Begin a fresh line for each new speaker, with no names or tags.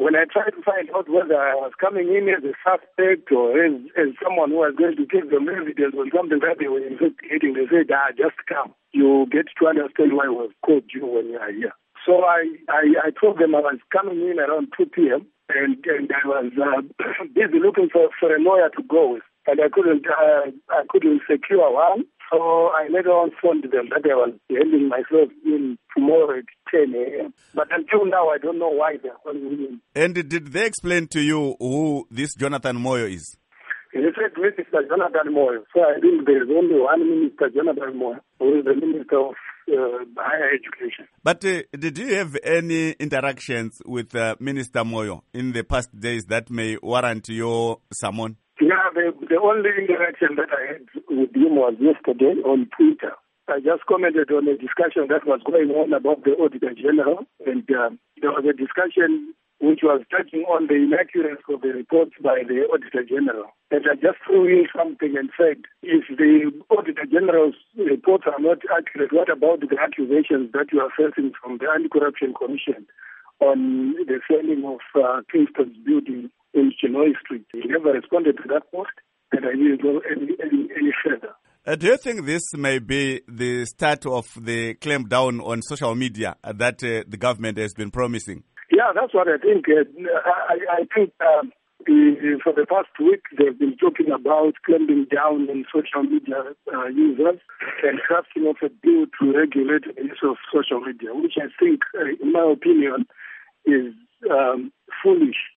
When I tried to find out whether I was coming in as a suspect or as someone who was going to give them evidence or something that they were investigating, they said, just come. You get to understand why we've called you when you are here. So I told them I was coming in around 2 p.m. and I was busy looking for a lawyer to go with. And I couldn't secure one. So I later on phoned them that I was handing myself in tomorrow at 10 a.m. But until now, I don't know why they're calling me in.
And did they explain to you who this Jonathan Moyo is?
They said Mr. Jonathan Moyo. So I think there is only one Minister Jonathan Moyo, who is the Minister of Higher Education.
But did you have any interactions with Minister Moyo in the past days that may warrant your summon?
Yeah, the only interaction that I had with him was yesterday on Twitter. I just commented on a discussion that was going on about the Auditor General, and there was a discussion which was touching on the inaccuracy of the reports by the Auditor General. And I just threw in something and said, if the Auditor General's reports are not accurate, what about the accusations that you are facing from the Anti-Corruption Commission on the selling of Kingston's building in Chinoy Street? He never responded to that post, and I didn't go any further.
Do you think this may be the start of the clampdown on social media that the government has been promising?
Yeah, that's what I think. I think for the past week they've been talking about clamping down on social media users and crafting of a bill to regulate the use of social media, which I think, in my opinion, is foolish.